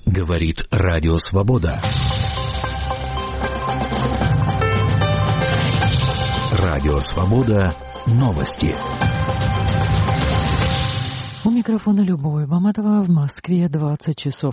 Говорит Радио Свобода. Радио Свобода. Новости. У микрофона Любовь Баматова, в Москве 20 часов.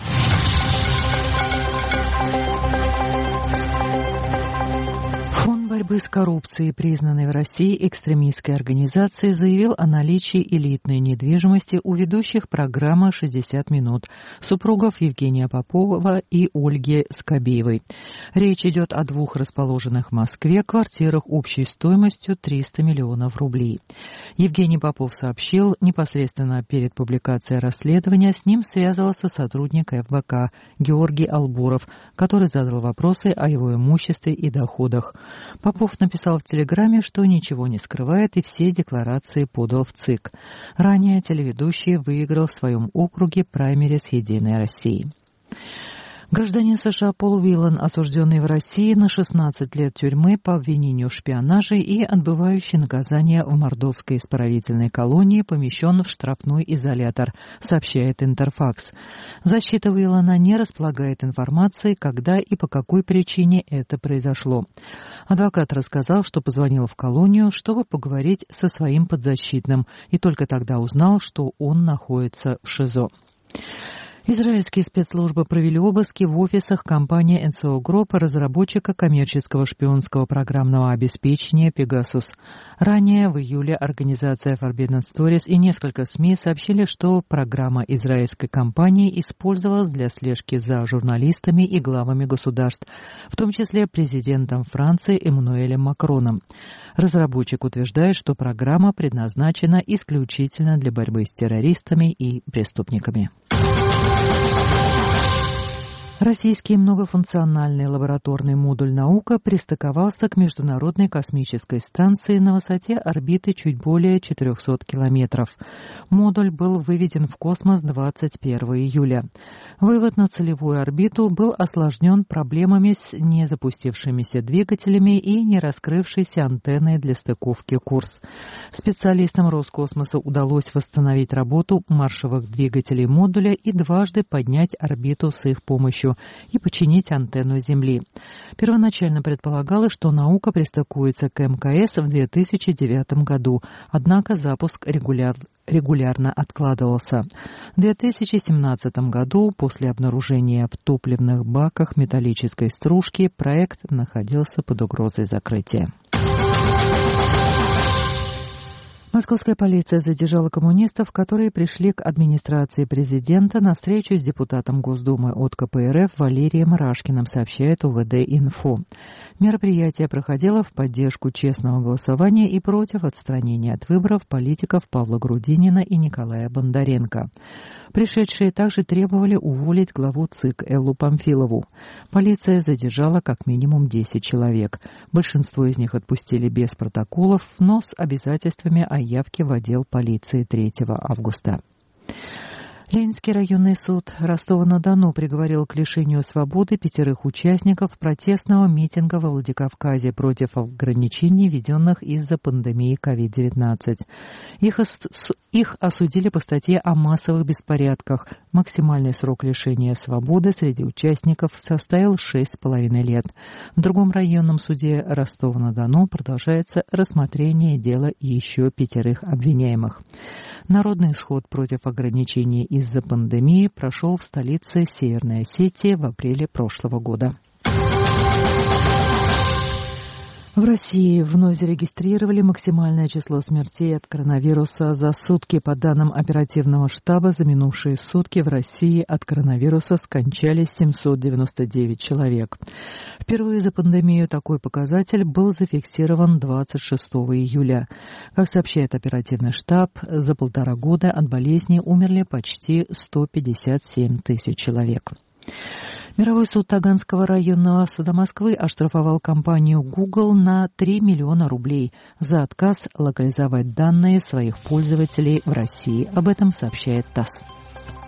Фонд борьбы с коррупцией, признанный в России экстремистской организацией, заявил о наличии элитной недвижимости у ведущих программы «60 минут» супругов Евгения Попова и Ольги Скобеевой. Речь идет о двух расположенных в Москве квартирах общей стоимостью 300 миллионов рублей. Евгений Попов сообщил, непосредственно перед публикацией расследования с ним связывался сотрудник ФБК Георгий Албуров, который задал вопросы о его имуществе и доходах. Попов написал в Телеграме, что ничего не скрывает и все декларации подал в ЦИК. Ранее телеведущий выиграл в своем округе праймерис «Единой России». Гражданин США Пол Уиллан, осужденный в России на 16 лет тюрьмы по обвинению в шпионаже и отбывающий наказание в мордовской исправительной колонии, помещен в штрафной изолятор, сообщает Интерфакс. Защита Уиллана не располагает информацией, когда и по какой причине это произошло. Адвокат рассказал, что позвонил в колонию, чтобы поговорить со своим подзащитным, и только тогда узнал, что он находится в ШИЗО. Израильские спецслужбы провели обыски в офисах компании NSO Group, разработчика коммерческого шпионского программного обеспечения Pegasus. Ранее, в июле, организация Forbidden Stories и несколько СМИ сообщили, что программа израильской компании использовалась для слежки за журналистами и главами государств, в том числе президентом Франции Эммануэлем Макроном. Разработчик утверждает, что программа предназначена исключительно для борьбы с террористами и преступниками. Российский многофункциональный лабораторный модуль «Наука» пристыковался к Международной космической станции на высоте орбиты чуть более 400 километров. Модуль был выведен в космос 21 июля. Вывод на целевую орбиту был осложнен проблемами с незапустившимися двигателями и не раскрывшейся антенной для стыковки курс. Специалистам Роскосмоса удалось восстановить работу маршевых двигателей модуля и дважды поднять орбиту с их помощью и починить антенну Земли. Первоначально предполагалось, что «Наука» пристыкуется к МКС в 2009 году, однако запуск регулярно откладывался. В 2017 году, после обнаружения в топливных баках металлической стружки, проект находился под угрозой закрытия. Московская полиция задержала коммунистов, которые пришли к администрации президента на встречу с депутатом Госдумы от КПРФ Валерием Рашкиным, сообщает УВД-Инфо. Мероприятие проходило в поддержку честного голосования и против отстранения от выборов политиков Павла Грудинина и Николая Бондаренко. Пришедшие также требовали уволить главу ЦИК Эллу Памфилову. Полиция задержала как минимум 10 человек. Большинство из них отпустили без протоколов, но с обязательствами о явке в отдел полиции 3 августа. Ленинский районный суд Ростова-на-Дону приговорил к лишению свободы 5 участников протестного митинга во Владикавказе против ограничений, введенных из-за пандемии COVID-19. Их осудили по статье о массовых беспорядках. Максимальный срок лишения свободы среди участников составил 6,5 лет. В другом районном суде Ростова-на-Дону продолжается рассмотрение дела еще 5 обвиняемых. Народный исход против ограничений из-за пандемии прошел в столице Северной Осетии в апреле прошлого года. В России вновь зарегистрировали максимальное число смертей от коронавируса за сутки. По данным оперативного штаба, за минувшие сутки в России от коронавируса скончались 799 человек. Впервые за пандемию такой показатель был зафиксирован 26 июля. Как сообщает оперативный штаб, за 1,5 года от болезни умерли почти 157 тысяч человек. Мировой суд Таганского районного суда Москвы оштрафовал компанию Google на 3 миллиона рублей за отказ локализовать данные своих пользователей в России. Об этом сообщает ТАСС.